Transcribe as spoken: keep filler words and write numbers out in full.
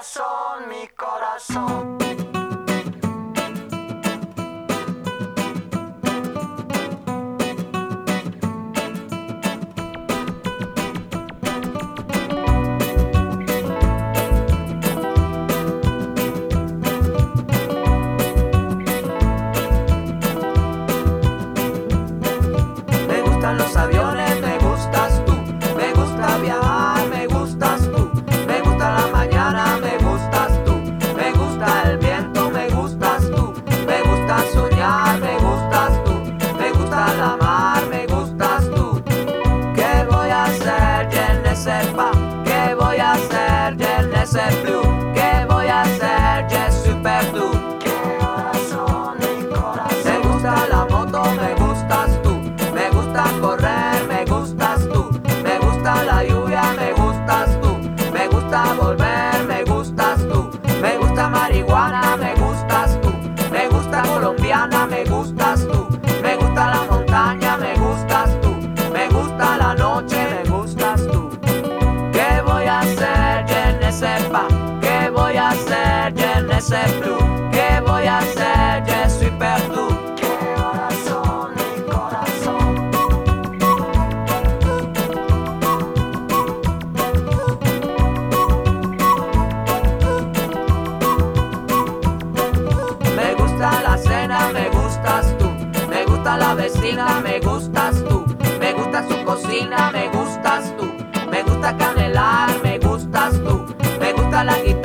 corazón, mi corazón. Me gustan los aviones, me gustas tú. Me gusta viajar, me gustas tú. Me gusta la mañana, me gustas tú. Me gusta el viento, me gustas tú. Me gusta soñar, me gustas tú. Me gusta la mar, me gustas tú. ¿Qué voy a hacer? Je ne sais pas. ¿Qué voy a hacer? Je ne sais plus. ¿Qué voy a hacer? Je suis perdu. Corazón, mi corazón. Me gusta la moto, me gustas tú. Me gusta correr, me gustas tú. Me gusta la lluvia, me gustas tú. Me gusta volver, me gustas tú. Me gusta marihuana, me gustas tú. Me gusta colombiana, me gustas tú. Me gusta la montaña, me gustas tú. Me gusta la noche, me gustas tú. ¿Qué voy a hacer? Je ne sais pas. ¿Qué voy a hacer? Je ne sais plus. ¿Qué voy a hacer? Je suis perdu. Corazón, mi corazón. Me gusta la cena, me gustas tú. Me gusta la vecina, me gustas tú. Me gusta su cocina, me gustas tú. Me gusta canelar, me gustas tú. Me gusta la guitarra.